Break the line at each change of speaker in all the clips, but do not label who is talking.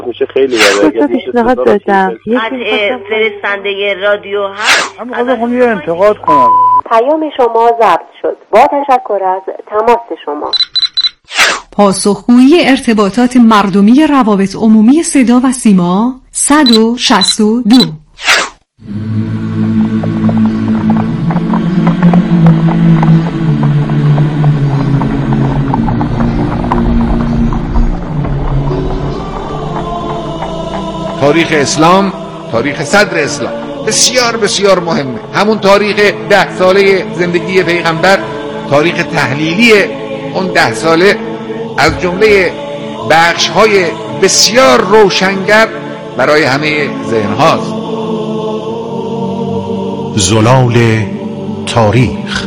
میشه خیلی
پیشنهاد دادم.
فرستنده رادیو هست.
من یه انتقاد کنم.
پیام شما ضبط شد. با تشکر از تماس شما.
پاسخگویی ارتباطات مردمی روابط عمومی صدا و سیما 162.
تاریخ اسلام، تاریخ صدر اسلام بسیار بسیار مهمه. همون تاریخ 10 ساله زندگی پیغمبر، تاریخ تحلیلی اون 10 ساله از جمله بخش‌های بسیار روشنگر برای همه ذهن‌هاست.
زلال تاریخ.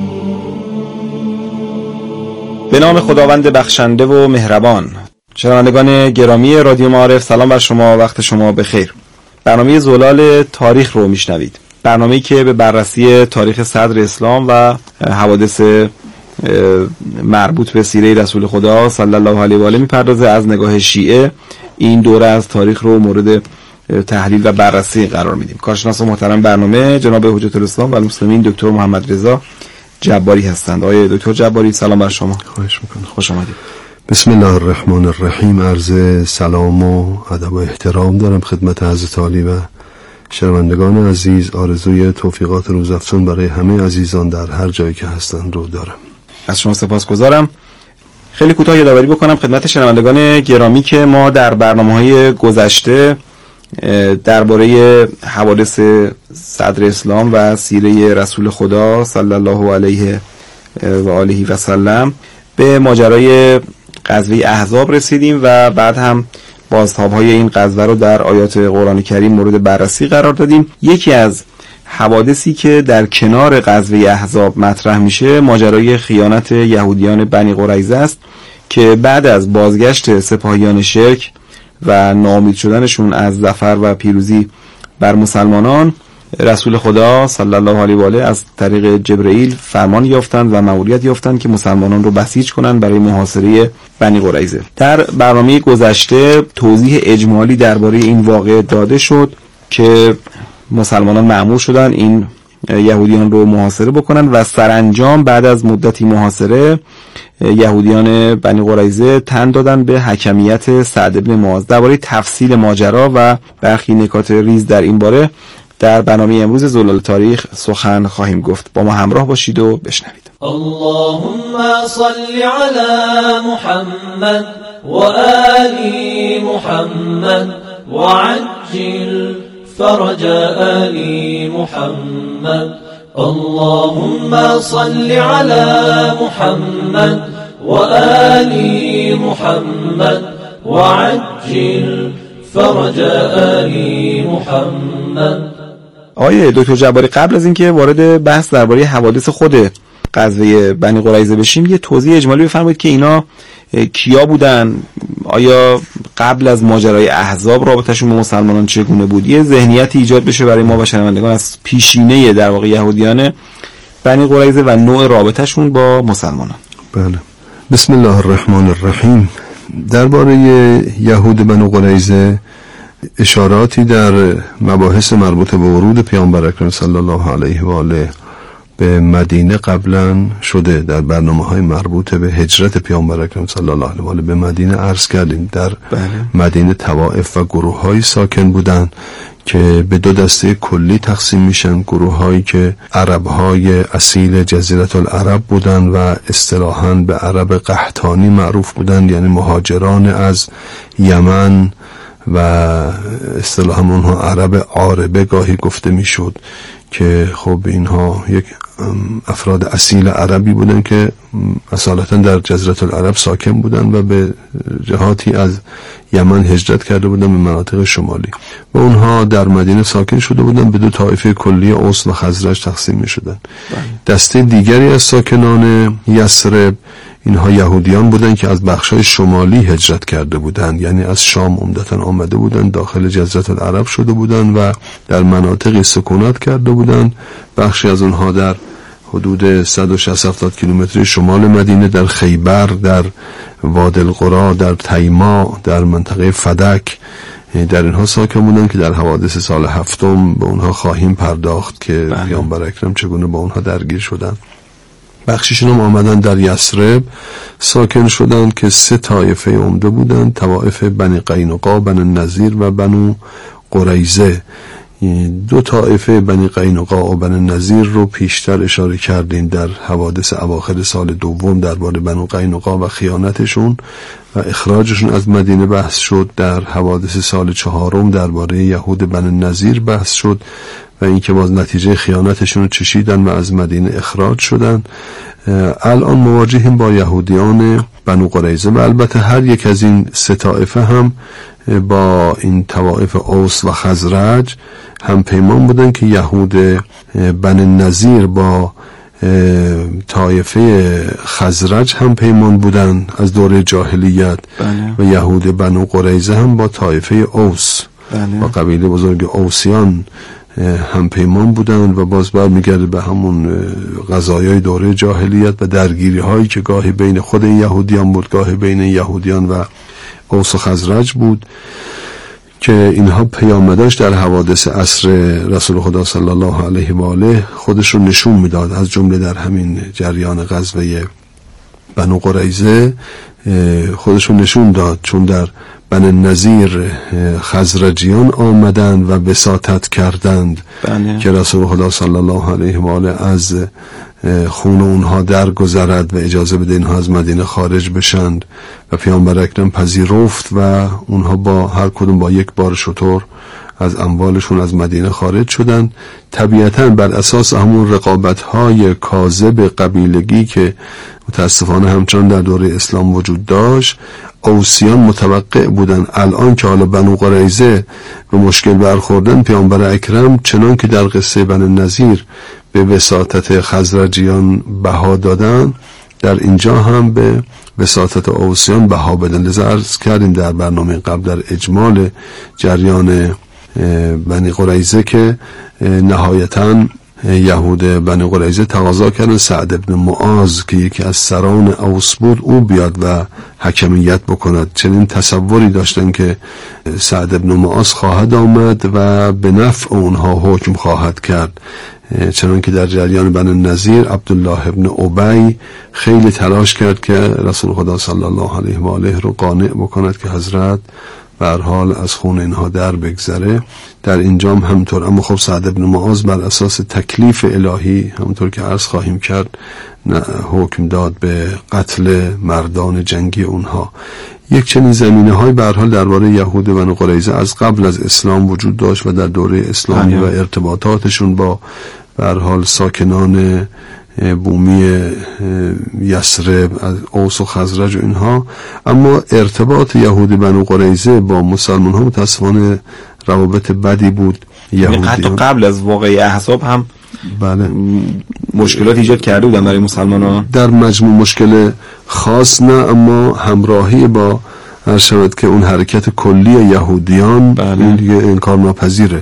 به نام خداوند بخشنده و مهربان. شنوندگان گرامی رادیو معارف، سلام بر شما، وقت شما بخیر. برنامه زلال تاریخ رو میشنوید. برنامه‌ای که به بررسی تاریخ صدر اسلام و حوادث مربوط به سیره رسول خدا صلی الله علیه و آله میپردازه. از نگاه شیعه این دوره از تاریخ رو مورد تحلیل و بررسی قرار میدیم. کارشناس محترم برنامه جناب حجت الاسلام و المسلمین دکتر محمد رضا جباری هستند. آقای دکتر جباری سلام بر شما.
خواهش میکنم.
خوش آمدید.
بسم الله الرحمن الرحیم. عرض سلام و ادب و احترام دارم خدمت حضرت عالی و شنوندگان عزیز. آرزوی توفیقات روزافزون برای همه عزیزان در هر جایی که هستند رو دارم.
از شما سپاسگزارم. خیلی کوتاه یادآوری بکنم خدمت شنوندگان گرامی که ما در برنامه‌های گذشته درباره حوادث صدر اسلام و سیره رسول خدا صلی الله علیه و آله و سلم به ماجرای غزوه احزاب رسیدیم و بعد هم بازتاب‌های این غزوه رو در آیات قرآن کریم مورد بررسی قرار دادیم. یکی از حوادثی که در کنار غزوه احزاب مطرح میشه ماجرای خیانت یهودیان بنی قریظه است که بعد از بازگشت سپاهیان شرک و ناامید شدنشون از ظفر و پیروزی بر مسلمانان، رسول خدا صلی الله علیه و آله از طریق جبرئیل فرمان یافتند و مأموریت یافتند که مسلمانان رو بسیج کنند برای محاصره بنی قریظه. در برنامه گذشته توضیح اجمالی درباره این واقعه داده شد که مسلمانان مأمور شدند این یهودیان رو محاصره بکنند و سرانجام بعد از مدتی محاصره یهودیان بنی قریظه تن دادن به حکمیت سعد بن معاذ. درباره تفصیل ماجرا و برخی نکات ریز در این باره در برنامه امروز زلال تاریخ سخن خواهیم گفت. با ما همراه باشید و بشنوید.
اللهم صل علی محمد و آل محمد و عجل فرج آل محمد. اللهم صل علی محمد و آل محمد و عجل فرج آل محمد.
آقای دکتر جباری، قبل از اینکه وارد بحث درباره حوادث خود غزوه بنی قریظه بشیم یه توضیح اجمالی بفرمایید که اینا کیا بودن؟ آیا قبل از ماجرای احزاب رابطه‌شون با مسلمانان چگونه بود؟ یه ذهنیتی ایجاد بشه برای ما و شنوندگان از پیشینه در واقع یهودیان بنی قریظه و نوع رابطه‌شون با مسلمانان.
بله. بسم الله الرحمن الرحیم. درباره یهود بنی قریظه اشاراتی در مباحث مربوط به ورود پیامبر اکرم صلی الله علیه و آله به مدینه قبلا شده. در برنامه‌های مربوط به هجرت پیامبر اکرم صلی الله علیه و آله به مدینه عرض کردیم. در مدینه طوائف و گروه‌های ساکن بودند که به دو دسته کلی تقسیم میشن. گروه‌هایی که عرب‌های اصیل جزیره العرب بودند و اصطلاحاً به عرب قحطانی معروف بودند، یعنی مهاجران از یمن و اصطلاحاً اونها عرب عاربه گاهی گفته میشد که خب اینها یک افراد اصیل عربی بودن که اصالتا در جزیره العرب ساکن بودن و به جهاتی از یمن هجرت کرده بودن به مناطق شمالی و اونها در مدینه ساکن شده بودن. به دو طایفه کلی اوس و خزرج تقسیم می شدن. دسته دیگری از ساکنان یثرب اینها یهودیان بودن که از بخشای شمالی هجرت کرده بودند، یعنی از شام عمدتاً آمده بودند، داخل جزیره العرب شده بودند و در مناطقی سکونت کرده بودند. بخشی از اونها در حدود 160 کیلومتری شمال مدینه، در خیبر، در وادی القرا، در تیما، در منطقه فدک، در اینها ساکن بودن که در حوادث سال 7 به اونها خواهیم پرداخت که پیامبر اکرم چگونه با اونها درگیر شدن. بخشیشون هم آمدن در یثرب ساکن شدن که 3 طایفه عمده بودن، طوائف بنی قینقاع، بنی نضیر و بنو قریظه. 2 طایفه بنی قینقاع و بنی نضیر رو پیشتر اشاره کردیم در حوادث اواخر سال 2 درباره بنو قینقاع و خیانتشون و اخراجشون از مدینه بحث شد. در حوادث سال 4 درباره یهود بنی نضیر بحث شد و اینکه باز نتیجه خیانتشون رو چشیدن و از مدینه اخراج شدن. الان مواجهیم با یهودیان بنو قریظه و البته هر یک از این 3 طایفه هم با این طوائف اوس و خزرج هم پیمان بودن که یهود بنی نضیر با طایفه خزرج هم پیمان بودن از دوره جاهلیت و یهود بنو قریظه هم با طایفه اوس و قبیله بزرگ اوسیان هم پیمان بودند و باز برمیگرده به همون قضایای دوره جاهلیت و درگیری هایی که گاهی بین خود یهودیان بود، گاهی بین یهودیان و اوس و خزرج بود که اینها پیامداش در حوادث عصر رسول خدا صلی الله علیه و آله خودش رو نشون میداد. از جمله در همین جریان غزوه بنو قریظه خودش رو نشون داد، چون در بنی نضیر خزرجیان آمدند و بساطت کردند که رسول خدا صلی الله علیه و آله از خون اونها درگذرد و اجازه بده اینها از مدینه خارج بشند و پیامبر اکرم پذیرفت و اونها با هر کدوم با 1 بار شتر از اموالشون از مدینه خارج شدند. طبیعتاً بر اساس همون رقابت‌های کاذب قبیلگی که متاسفانه همچنان در دوره اسلام وجود داشت، اوسیان متوقع بودن الان که حالا بنو قریظه به مشکل برخوردن، پیامبر اکرم چنان که در قصه بنی نضیر به وساطت خزرجیان بها دادن، در اینجا هم به وساطت اوسیان بها بدن. لذا عرض کردیم در برنامه قبل در اجمال جریان بنی قریظه که نهایتاً یهود بنی قریظه تقاضا کردن سعد ابن معاذ که یکی از سران اوس بود او بیاد و حکمیت بکند. چنین تصوری داشتن که سعد ابن معاذ خواهد آمد و به نفع اونها حکم خواهد کرد، چنان که در جریان بنی نضیر عبدالله ابن ابی خیلی تلاش کرد که رسول خدا صلی الله علیه و آله رو قانع بکند که حضرت به هر حال از خون اینها در بگذره. در اینجام همطور، اما خب سعد ابن معاذ بر اساس تکلیف الهی همونطور که عرض خواهیم کرد حکم داد به قتل مردان جنگی اونها. یک چنین زمینه های به هر حال درباره یهود بنی قریظه از قبل از اسلام وجود داشت و در دوره اسلامی و ارتباطاتشون با به هر حال ساکنان بومی یثرب از اوس و خزرج و اینها. اما ارتباط یهود بنی قریظه با مسلمان ها متاسفانه روابط بدی بود.
حتی قبل از واقعه احزاب هم
بله
مشکلات ایجاد کرده بودن برای مسلمان ها.
در مجموع مشکل خاص نه، اما همراهی با هر شود که اون حرکت کلی یهودیان این دیگه انکار ناپذیره.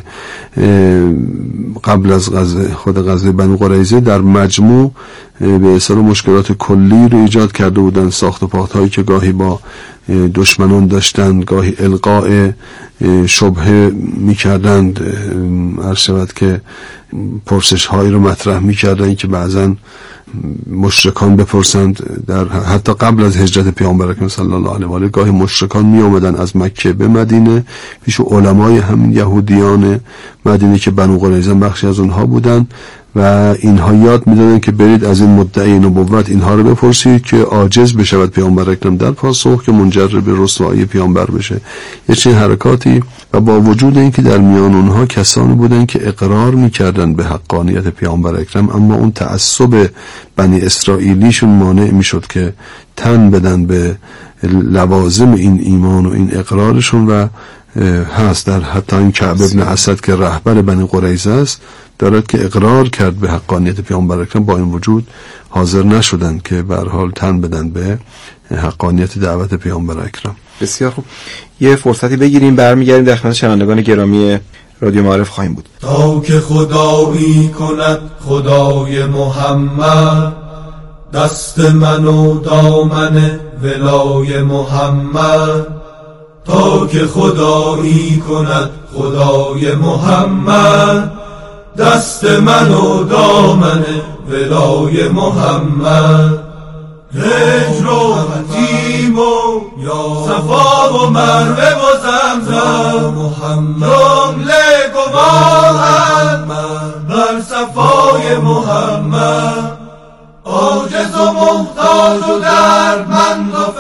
قبل از خود غزوه بنی قریظه در مجموع به اصطلاح مشکلات کلی رو ایجاد کرده بودن، ساخت و پاخت‌هایی که گاهی با دشمنان داشتند، گاهی القاء شبهه می‌کردند، هر شود که پرسش‌هایی رو مطرح می‌کردند که بعضاً مشرکان بپرسند. در حتی قبل از هجرت پیامبر اکرم صلی الله علیه و آله گاهی مشرکان می آمدن از مکه به مدینه پیش علمای همین یهودیان مدینه که بنو قریظه بخشی از اونها بودن و اینها یاد میدادن که برید از این مدعی نبوت اینها رو بپرسید که عاجز بشود پیامبر اکرم در پاسخ که منجر به رسوایی پیامبر بشه. یه چنین حرکاتی و با وجود اینکه در میان اونها کسانی بودن که اقرار میکردن به حقانیت پیامبر اکرم، اما اون تعصب بنی اسرائیلیشون مانع میشد که تن بدن به لوازم این ایمان و این اقرارشون. و هست در حتی این کعب ابن اسد که رهبر بنی قریظه است دارد که اقرار کرد به حقانیت پیامبر اکرم، با این وجود حاضر نشدند که به هر حال تن بدن به حقانیت دعوت پیامبر اکرم.
بسیار خوب، یه فرصتی بگیریم برمیگردیم در خدمت شنوندگان گرامی رادیو معارف خواهیم بود.
تا که خدایی کند خدای محمد، دست من و دامن ولای محمد. تا که خدایی کند خدای محمد، دست من و دامن ولای محمد. هجر و حتیم و صفا و مروه و زمزم، جمله گواهند بر صفای محمد. عاجز و محتاج و دردمند و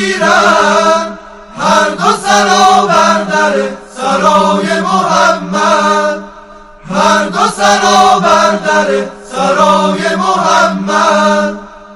فقیرم، هر دو سرا بر در سرای محمد. هر دو سرا بر در سرای محمد.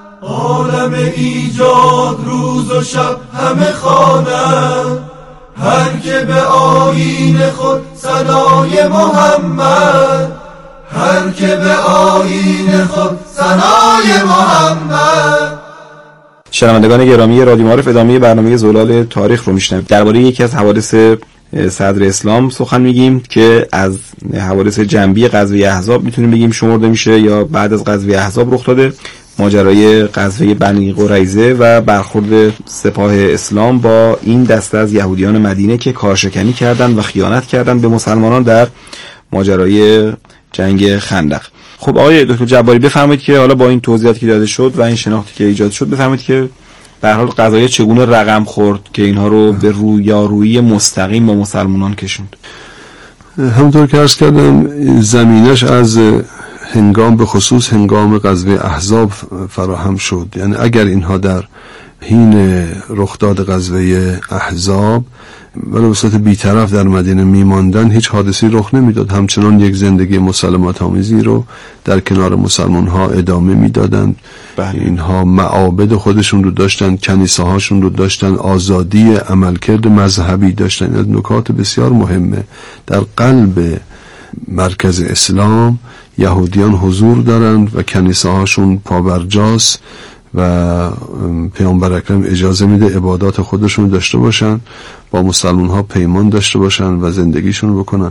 عالم ایجاد روز و شب همه خوانند، هر که به آیین خود ثنای محمد. هر که به آیین خود ثنای محمد.
شنوندگان گرامی رادیو معارف، ادامه برنامه زلال تاریخ رو میشنوید. درباره یکی از حوادث صدر اسلام سخن میگیم که از حوادث جنبی غزوه احزاب میتونیم بگیم شمرده میشه یا بعد از غزوه احزاب رخ داده. ماجرای غزوه بنی قریظه و برخورد سپاه اسلام با این دسته از یهودیان مدینه که کارشکنی کردند و خیانت کردند به مسلمانان در ماجرای جنگ خندق. خب آقای دکتر جباری بفرمایید که حالا با این توضیحاتی که داده شد و این شناختی که ایجاد شد، بفرمایید که به هر حال قضایا چگونه رقم خورد که اینها رو به رویارویی مستقیم با مسلمانان کشوند.
همونطور که عرض کردم زمینش از هنگام به خصوص هنگام غزوه احزاب فراهم شد. یعنی اگر اینها در حین رخداد غزوه احزاب ولی وسط بی‌طرف در مدینه میماندن، هیچ حادثی رخ نمیداد، همچنان یک زندگی مسالمت آمیزی رو در کنار مسلمان ها ادامه میدادند. اینها معابد خودشون رو داشتن، کنیسه هاشون رو داشتن، آزادی عملکرد مذهبی داشتن. این نکات بسیار مهمه. در قلب مرکز اسلام یهودیان حضور دارند و کنیسه هاشون پابرجاست و پیامبر اکرم اجازه میده عبادات خودشون داشته باشن، با مسلمان ها پیمان داشته باشن و زندگیشون بکنن.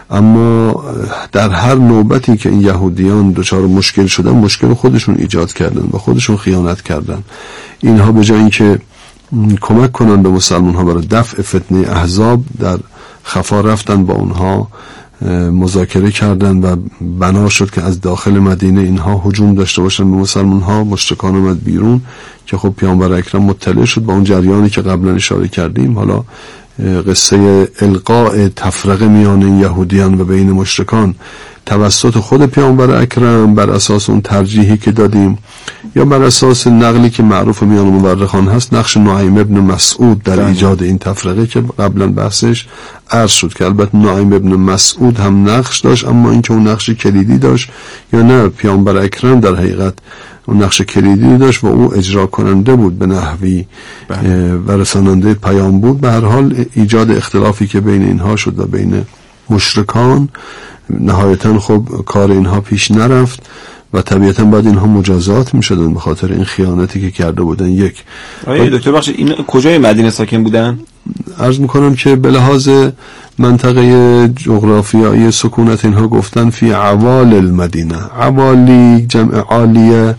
اما در هر نوبتی که این یهودیان دچار مشکل شدن، مشکل خودشون ایجاد کردن و خودشون خیانت کردن. اینها به جای اینکه کمک کنن به مسلمان ها برای دفع فتنه احزاب، در خفا رفتن با اونها مذاکره کردن و بنا شد که از داخل مدینه اینها هجوم داشته باشن به مسلمان ها. مشرکان اومد بیرون که خب پیامبر اکرم مطلع شد با اون جریانی که قبلا اشاره کردیم. حالا قصه القاء تفرقه میان یهودیان و بین مشرکان توسط خود پیامبر اکرم بر اساس اون ترجیحی که دادیم یا بر اساس نقلی که معروف میان مورخان هست، نقش نعیم ابن مسعود در ایجاد این تفرقه که قبلا بحثش عرض شد که البته نعیم ابن مسعود هم نقش داشت، اما اینکه اون نقش کلیدی داشت یا نه پیامبر اکرم در حقیقت اون نقش کلیدی داشت و او اجرا کننده بود به نحوی و رساننده پیام بود. به هر حال ایجاد اختلافی که بین اینها شد و بین مشرکان، نهایتا خب کار اینها پیش نرفت و طبیعتا بعد اینها مجازات می شدن به خاطر این خیانتی که کرده بودن. یک
دکتر بخشید این کجای مدینه ساکن بودن؟
عرض میکنم که به لحاظ منطقه جغرافیایی سکونت اینها گفتن فی عوال المدینه. عوالی جمع عالیه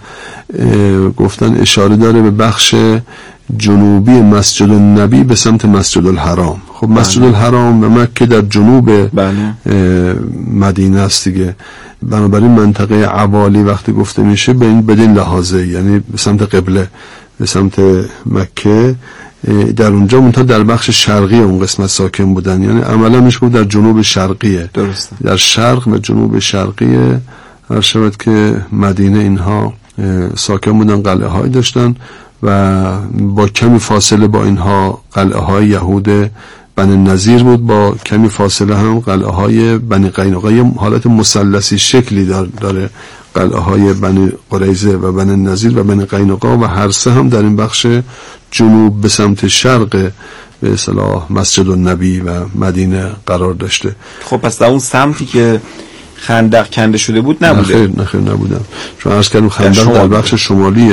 گفتن اشاره داره به بخش جنوبی مسجد النبی به سمت مسجد الحرام. خب مسجد الحرام و مکه در جنوب مدینه است دیگه. بنابراین منطقه عوالی وقتی گفته میشه بدین لحاظه، یعنی به سمت قبله، به سمت مکه، در اونجا منتها در بخش شرقی اون قسمت ساکن بودن. یعنی عملا میشه گفت در جنوب شرقیه. درسته. در شرق و جنوب شرقیه. هر شود که مدینه اینها ساکن بودن، قلعه های داشتن و با کمی فاصله با اینها قلعه های یهود بنی نظیر بود، با کمی فاصله هم قلعه های بنی قینقاع. حالت مثلثی شکلی داره قلعه های بنی قریظه و بنی نظیر و بنی قینقاع و هر سه هم در این بخش جنوب به سمت شرق به اصطلاح مسجد النبی و مدینه قرار داشته.
خب پس در اون سمتی که خندق کنده شده بود نبوده؟
نه خیر نبودم، چون عرض کردم خندق در بخش شمالی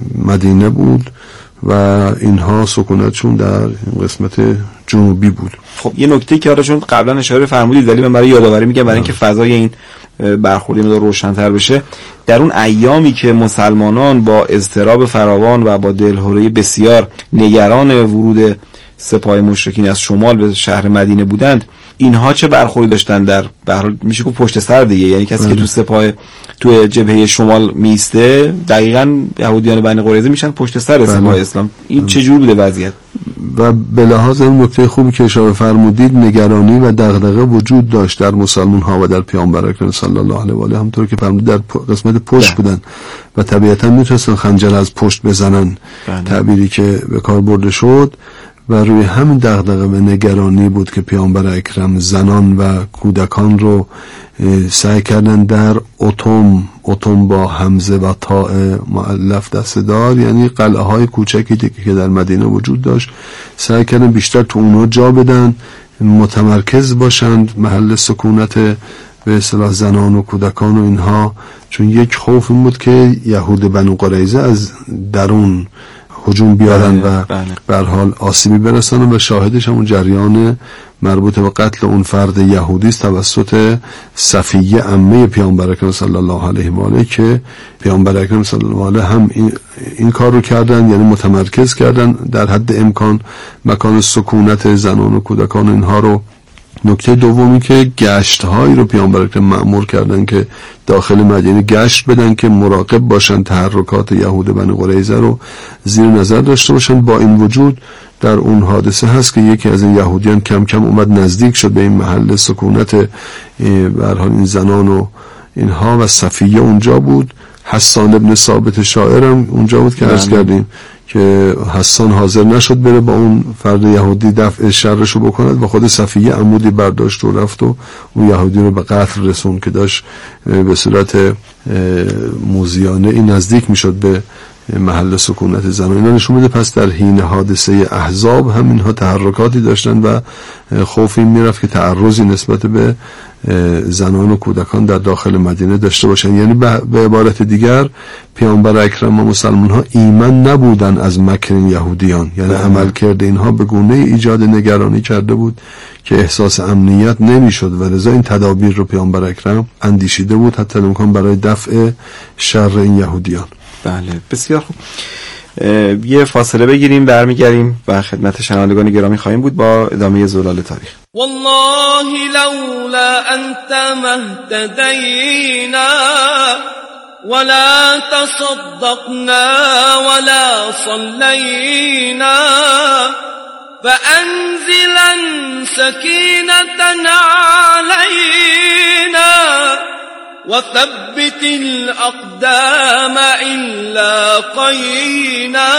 مدینه بود و اینها سکونتشون در قسمت جنوبی بود.
خب یه نکته که حالا چون قبلا اشاره فرمودید ولی من برای یادآوری میگم برای اینکه فضای این برخوردی مقدار روشن‌تر بشه، در اون ایامی که مسلمانان با اضطراب فراوان و با دلهره بسیار نگران ورود سپاه مشرکین از شمال به شهر مدینه بودند، اینها چه برخوردی داشتن؟ در حال میشه که پشت سر دیگه، یعنی کسی که تو سپاه تو جبهه شمال میسته دقیقاً یهودیان بنی قریظه میشن پشت سر سپاه اسلام. این چه جور بوده وضعیت؟
و به لحاظ اون نکته خوبی که اشاره فرمودید، نگرانی و دغدغه وجود داشت در مسلمان ها و در پیامبر اکرم صلی الله علیه و آله، همونطور که فرمودید در قسمت پشت بودن و طبیعتاً میتونستن خنجر از پشت بزنن، تعبیری که به کار برده شد و روی همین دغدغه و نگرانی بود که پیامبر اکرم زنان و کودکان رو سعی کردن در اتم با همزه و تاء مؤلف دسته‌دار، یعنی قلعه های کوچکی که در مدینه وجود داشت، سعی کردن بیشتر تو اونها جا بدن، متمرکز باشند، محل سکونت به اصطلاح زنان و کودکان و اینها، چون یک خوف این بود که یهود بنو قریظه از درون هجوم بیارن و به هر حال آسیبی برسانن. و شاهدش همون جریان مربوط به قتل اون فرد یهودی است توسط صفیه عمه پیامبر اکرم صلی الله علیه و آله، که پیامبر اکرم صلی الله علیه هم این کار رو کردن، یعنی متمرکز کردن در حد امکان مکان سکونت زنان و کودکان اینها رو. نکته دومی که گشت‌هایی رو پیامبر اکرم مأمور کردن که داخل مدینه گشت بدن که مراقب باشن، تحرکات یهود بنی قریظه رو زیر نظر داشته باشن. با این وجود در اون حادثه هست که یکی از این یهودیان کم کم اومد نزدیک شد به این محل سکونت به هر حال این زنان و اینها، و صفیه اونجا بود. حسان ابن ثابت شاعرم اونجا بود که عرض کردیم که حسان حاضر نشد بره با اون فرد یهودی دفع شرش رو بکند و خود صفیه عمودی برداشت و رفت و اون یهودی رو به قتل رسون که داشت به صورت موذیانه این نزدیک میشد به محل سکونت زنان. اینا نشون میده پس در حین حادثه احزاب هم اینها تحرکاتی داشتن و خوفی میرفت که تعرضی نسبت به زنان و کودکان در داخل مدینه داشته باشن. یعنی به عبارت دیگر پیامبر اکرم و مسلمان ها ایمن نبودن از مکر یهودیان، یعنی عمل کرده اینها به گونه ایجاد نگرانی کرده بود که احساس امنیت نمیشد و لذا این تدابیر رو پیامبر اکرم اندیشیده بود حتی امکان برای دفع شر این یهودیان.
بله بسیار خوب. یه فاصله بگیریم، برمیگردیم و خدمت شنوندگان گرامی خواهیم بود با ادامه زلال تاریخ.
والله لولا انت مهتدینا ولا تصدقنا ولا صلینا فانزلا سکینة علینا وثبت الأقدام إلا قينا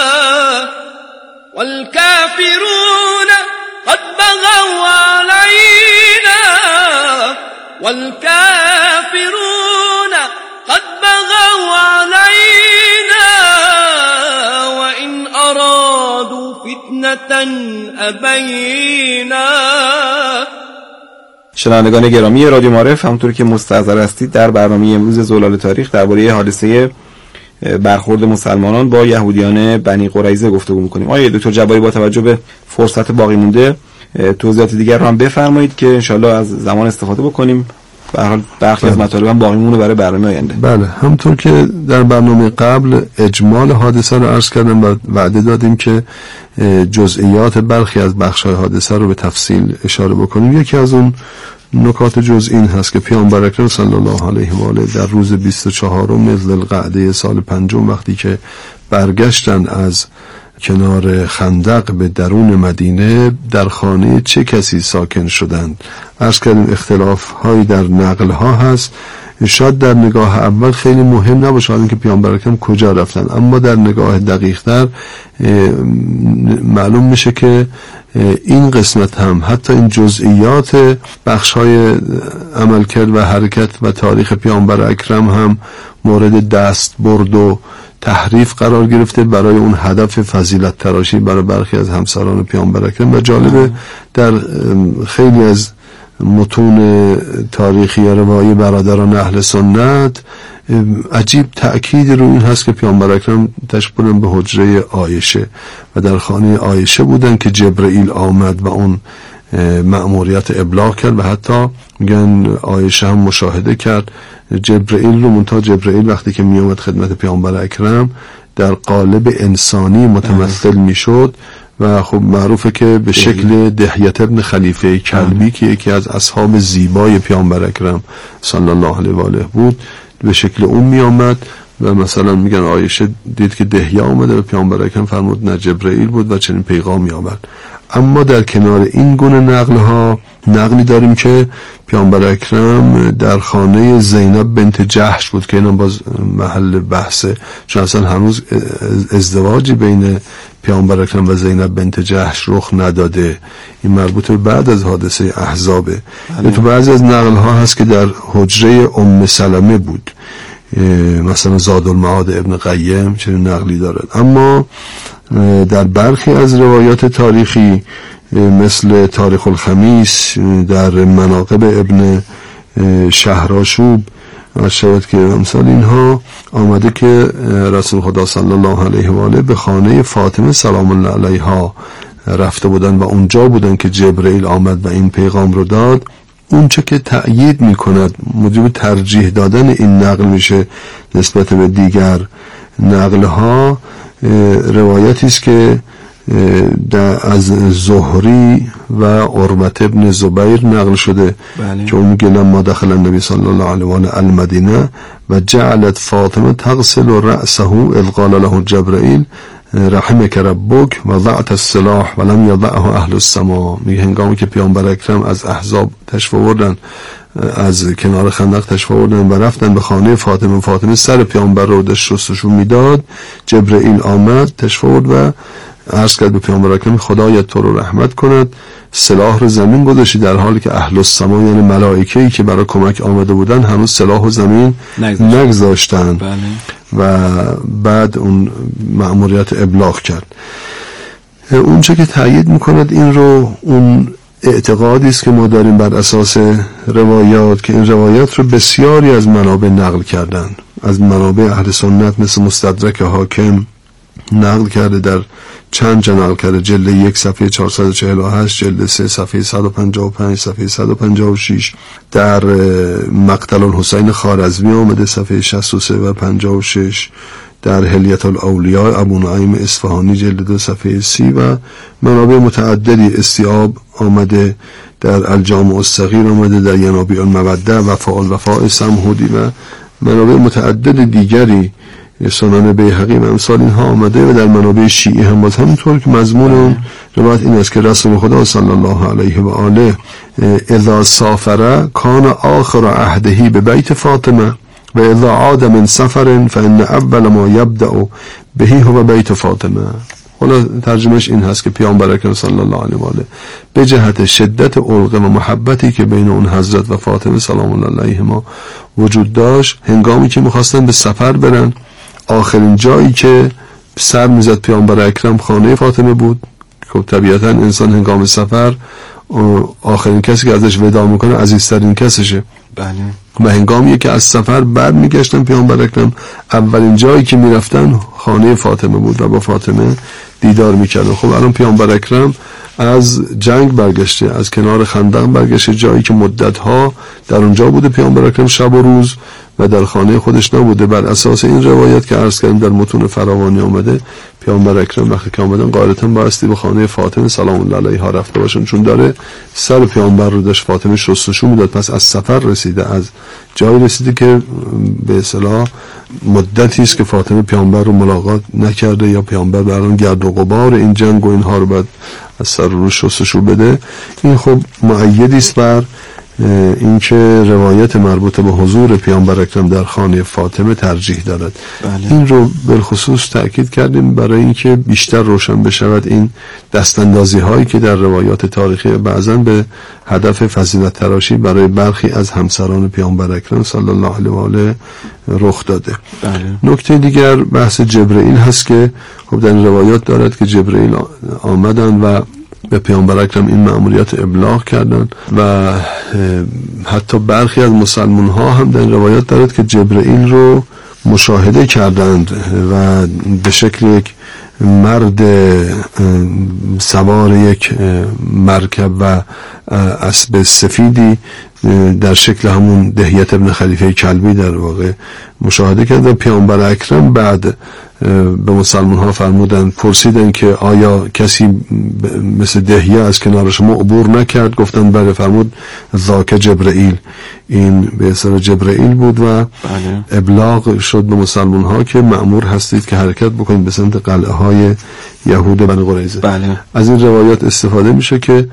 والكافرون قد بغوا علينا والكافرون قد بغوا علينا وإن أرادوا فتنة أبينا.
شنوندگان گرامی رادیو معارف، همونطور که مستحضر هستید در برنامه امروز زلال تاریخ درباره حادثه برخورد مسلمانان با یهودیان بنی قریظه گفتگو می‌کنیم. آقای دکتر جباری با توجه به فرصت باقی مونده توضیحات دیگر رو هم بفرمایید که انشالله از زمان استفاده بکنیم. به هر حال برخی از مطالب هم باقی مونه برای برنامه آینده.
بله، همونطور که در برنامه قبل اجمال حادثه رو عرض کردم و وعده دادیم که جزئیات برخی از بخش‌های حادثه رو به تفصیل اشاره بکنیم. یکی از اون نکات جزئی این هست که پیامبر اکرم صلی الله علیه و آله در روز 24 ذوالقعده سال 5 وقتی که برگشتن از کنار خندق به درون مدینه در خانه چه کسی ساکن شدند. عرض کردیم اختلاف هایی در نقل ها هست، شاید در نگاه اول خیلی مهم نباشه اینکه پیامبر اکرم کجا رفتن، اما در نگاه دقیق تر معلوم میشه که این قسمت هم حتی این جزئیات بخش های عملکرد و حرکت و تاریخ پیامبر اکرم هم مورد دست برد و تحریف قرار گرفته برای اون هدف فضیلت تراشی برای برخی از همسران پیامبر اکرم. و جالبه در خیلی از متون تاریخی روایی برادران اهل سنت عجیب تأکید رو این هست که پیامبر اکرم تشریف بردن به حجره عایشه و در خانه عایشه بودن که جبرئیل آمد و اون مأموریت ابلاغ کرد و حتی میگن عایشه هم مشاهده کرد جبرئیل رو. منتها جبرئیل وقتی که میومد خدمت پیامبر اکرم در قالب انسانی متمثل میشد و خب معروفه که به شکل دحیه ابن خلیفه کلبی که یکی از اصحاب زیبای پیامبر اکرم صلی الله علیه و آله بود به شکل اون می آمد و مثلا میگن عایشه دید که دحیه آمده و پیامبر اکرم فرمود نه جبرئیل بود و چنین پیغامی آورد. اما در کنار این گونه نقلی داریم که پیامبر اکرم در خانه زینب بنت جحش بود که اینم باز محل بحثه، چون اصلا هنوز ازدواجی بین پیامبر اکرم و زینب بنت جحش رخ نداده. این مربوط به بعد از حادثه احزابه. تو بعضی از نقل ها هست که در حجره ام سلمه بود، مثلا زادالمعاد ابن قیم چنین نقلی دارد. اما در برخی از روایات تاریخی مثل تاریخ الخمیس در مناقب ابن شهرآشوب شود که امثال اینها آمده که رسول خدا صلی الله علیه و آله به خانه فاطمه سلام الله علیها رفته بودن و اونجا بودن که جبرئیل آمد و این پیغام رو داد. اون چه که تأیید میکند موجب ترجیح دادن این نقل میشه نسبت به دیگر نقلها روایتی است که از زهری و عروة ابن زبیر نقل شده که اون میگه لما دخل النبی صلی الله علیه و آله المدینه و جعلت فاطمه تغسل رأسه اذ قال له جبرئیل رحمك ربک و ضعت السلاح و لم یضعه اهل السماء. میگه هنگامی که پیامبر اکرم از احزاب تشریف آوردن، از کنار خندق تشریف آوردن و رفتن به خانه فاطمه سر پیامبر رو داشت شستشو میداد، جبرئیل آمد تشریف آورد و عرض کرد به پیامبر اکرم خدایت تو رو رحمت کند، سلاح رو زمین گذاشتی، در حالی که اهل السما یعنی ملائکه‌ای که برای کمک آمده بودن هنوز سلاح و زمین نگذاشتن و بعد اون مأموریت ابلاغ کرد. اون چه که تأیید میکند این رو اون اعتقادی است که ما داریم بر اساس روایات که این روایات رو بسیاری از منابع نقل کردن، از منابع اهل سنت مثل مستدرک حاکم نقل کرده، در چند جا نقل کرده، جلد 1 صفحه 448، جلد 3 صفحه 155، صفحه 156، در مقتل الحسین خوارزمی آمده صفحه 63 و 56، در حلیت الاولیاء ابو نعیم اصفهانی جلد 2 صفحه 30 و منابع متعددی استیاب آمده، در الجامع الصغیر آمده، در ینابیع الموده وفاء سمهودی و منابع متعدد دیگری، سنن بیهقی و امثال اینها آمده و در منابع شیعی هم باز همینطور که مضمون اون روایت این است که رسول خدا صلی الله علیه و آله اذا سافر کان آخر عهده به بیت فاطمه و اذا عاد من سفر فان اول ما یبدأ به هو بیت فاطمه. حالا ترجمهش این هست که پیامبر اکرم صلی الله علیه و آله به جهت شدت علقه و محبتی که بین اون حضرت و فاطمه سلام الله علیهما وجود داشت، هنگامی که میخواستن به سفر برن آخرین جایی که سر میزد پیامبر اکرم خانه فاطمه بود. خب طبیعتا انسان هنگام سفر آخرین کسی که ازش وداع میکنه عزیزترین کسشه.
بله.
و هنگامی که از سفر بعد میگشتن پیامبر اکرم اولین جایی که میرفتن خانه فاطمه بود و با فاطمه دیدار میکردن. خب الان پیامبر اکرم از جنگ برگشته، از کنار خندق برگشته، جایی که مدتها در اونجا بوده پیامبر اکرم شب و روز و در خانه خودش نبوده. بر اساس این روایت که عرض کردیم در متون فراوانی آمده، پیامبر اکرم وقتی که آمدن غالبا بایستی به خانه فاطمه سلام الله علیها رفته باشن، چون داره سر پیامبر رو داشت فاطمه شستشو میداد. پس از سفر رسیده، از جایی رسیده که به اصطلاح مدتی است که فاطمه پیامبر رو ملاقات نکرده یا پیامبر برام گرد و غبار این جنگ و اینها رو بعد از سر رو شستشو بده. این خب مؤیدی است بر این که روایت مربوط به حضور پیامبر اکرم در خانه فاطمه ترجیح دارد.
بله.
این رو بالخصوص تأکید کردیم برای اینکه بیشتر روشن بشود این دستاندازی هایی که در روایات تاریخی بعضا به هدف فضیلت تراشی برای برخی از همسران پیامبر اکرم صلی الله علیه و آله رخ داده.
بله.
نکته دیگر بحث جبرئیل هست که خب در روایات دارد که جبرئیل آمدن و به پیامبر اکرم این مأموریت ابلاغ کردن و حتی برخی از مسلمان ها هم در روایات دارد که جبرئیل رو مشاهده کردند و به شکل یک مرد سوار یک مرکب و اسب سفیدی در شکل همون دحیة ابن خلیفه کلبی در واقع مشاهده کرد و پیامبر اکرم بعد به مسلمان ها فرمودن، پرسیدن که آیا کسی مثل دحیه از کنار شما عبور نکرد؟ گفتن بله. فرمود ذاک جبرائیل، این به اصطلاح جبرائیل بود و ابلاغ شد به مسلمان ها که مأمور هستید که حرکت بکنید به سمت قلعه های یهود بنی قریظه. از این روایات استفاده میشه که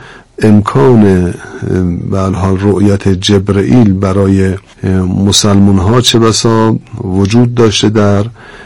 امکان به هر حال رؤیت جبرائیل برای مسلمان ها چه بسا وجود داشته در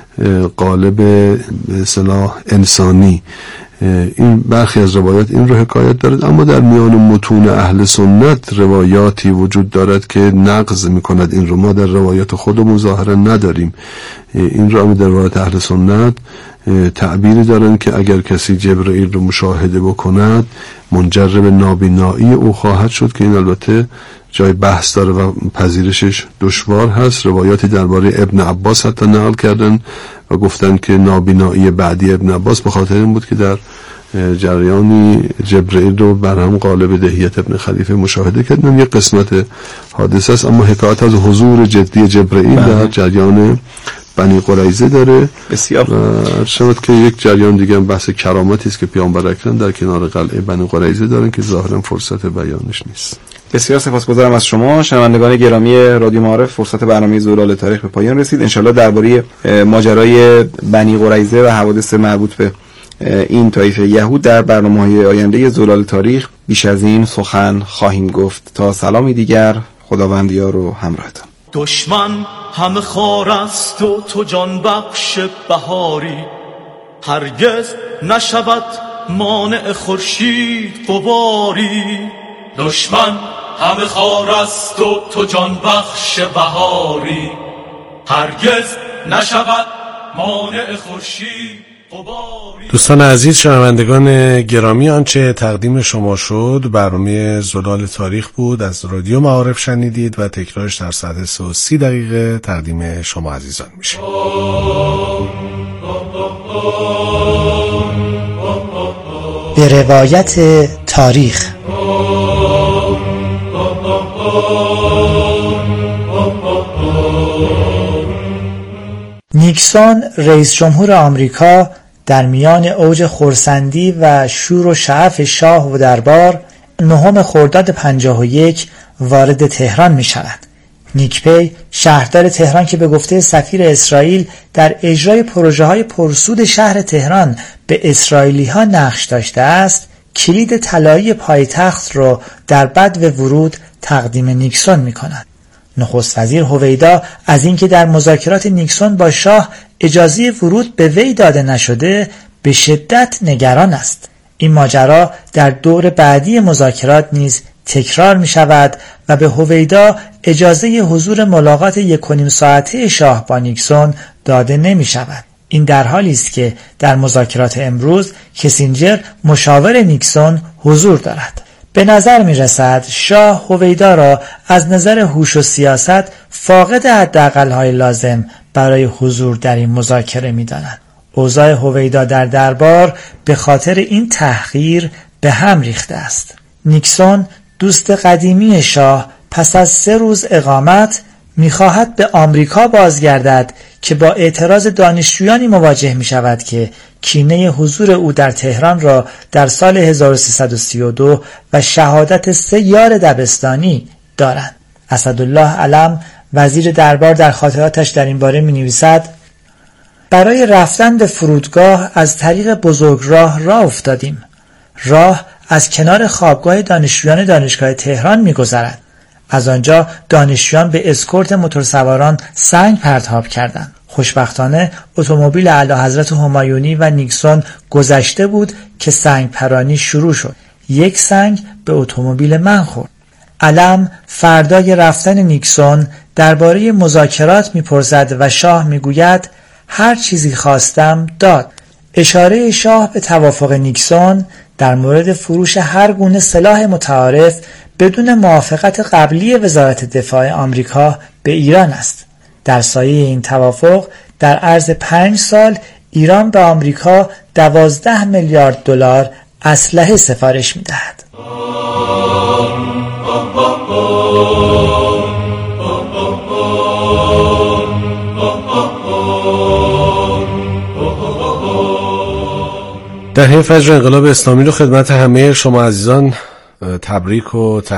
قالب به اصطلاح انسانی. این برخی از روایات این رو حکایت دارد، اما در میان متون اهل سنت روایاتی وجود دارد که نقض میکند این رو. ما در روایات خودمون ظاهرا نداریم این رو، اما در روایات اهل سنت تعبیری دارن که اگر کسی جبرائیل رو مشاهده بکند منجر به نابینایی او خواهد شد، که این البته جای بحث داره و پذیرشش دشوار هست. روایاتی درباره ابن عباس حتی نقل کردن و گفتن که نابینایی بعدی ابن عباس به خاطر این بود که در جریانی جبرائیل رو بر هم قالب دحیة ابن خلیفه مشاهده کردن. یک قسمت حادثه است، اما حکایت از حضور جدی جبرائیل در جریان بنی قریظه داره.
بسیار
شد که یک جریان دیگه هم بحث کرامتی است که پیامبر اکرم در کنار قلعه بنی قریظه دارن که ظاهرا فرصت بیانش نیست.
بسیار سپاسگزارم از شما شنوندگان گرامی رادیو معارف. فرصت برنامه زلال تاریخ به پایان رسید. انشالله درباره ماجرای بنی قریظه و حوادث مربوط به این طایفه یهود در برنامه‌های آینده زلال تاریخ بیش از این سخن خواهیم گفت. تا سلامی دیگر، خداوند یار و همراهتان.
دشمن همه خار است و تو جان بخش بهاری، هرگز نشود مانع خورشید غباری. دشمن همه خار است و تو جان بخش بهاری، هرگز نشود مانع خورشید.
دوستان عزیز، شنوندگان گرامی، آنچه تقدیم شما شد برنامه زلال تاریخ بود، از رادیو معارف شنیدید و تکرارش در ساعت 3:30 دقیقه تقدیم شما عزیزان میشه.
به روایت تاریخ. نیکسون رئیس جمهور آمریکا در میان اوج خرسندی و شور و شعف شاه و دربار 9 خرداد 51 وارد تهران می شود. نیکپی شهردار تهران که به گفته سفیر اسرائیل در اجرای پروژه های پرسود شهر تهران به اسرائیلی ها نقش داشته است، کلید طلایی پایتخت را در بدو ورود تقدیم نیکسون می کند. نخست وزیر هویدا از اینکه در مذاکرات نیکسون با شاه اجازه ورود به وی داده نشده به شدت نگران است. این ماجرا در دور بعدی مذاکرات نیز تکرار می شود و به هویدا اجازه حضور ملاقات 1.5 ساعته شاه با نیکسون داده نمی شود. این در حالی است که در مذاکرات امروز کسینجر مشاور نیکسون حضور دارد. به نظر می رسد شاه هویدا را از نظر هوش و سیاست فاقد حداقل‌های لازم برای حضور در این مذاکره می داند. اوضاع هویدا در دربار به خاطر این تحقیر به هم ریخته است. نیکسون دوست قدیمی شاه پس از 3 روز اقامت می خواهد به آمریکا بازگردد که با اعتراض دانشجویانی مواجه می شود که کینه حضور او در تهران را در سال 1332 و شهادت 3 یار دبستانی دارند. اسدالله علم وزیر دربار در خاطراتش در این باره می نویسد: برای رفتن به فرودگاه از طریق بزرگراه راه افتادیم. راه از کنار خوابگاه دانشجویان دانشگاه تهران می گذرد. از آنجا دانشجویان به اسکورت موتورسواران سنگ پرتاب کردند. خوشبختانه اتومبیل اعلیحضرت همایونی و نیکسون گذشته بود که سنگ پرانی شروع شد. 1 سنگ به اتومبیل من خورد. علم فردای رفتن نیکسون درباره مذاکرات میپرسد و شاه میگوید هر چیزی خواستم داد. اشاره شاه به توافق نیکسون در مورد فروش هر گونه سلاح متعارف بدون موافقت قبلی وزارت دفاع آمریکا به ایران است. در سایه این توافق در عرض 5 سال ایران به آمریکا 12 میلیارد دلار اسلحه سفارش می‌دهد.
دهه فجر انقلاب اسلامی رو خدمت همه شما عزیزان تبریک و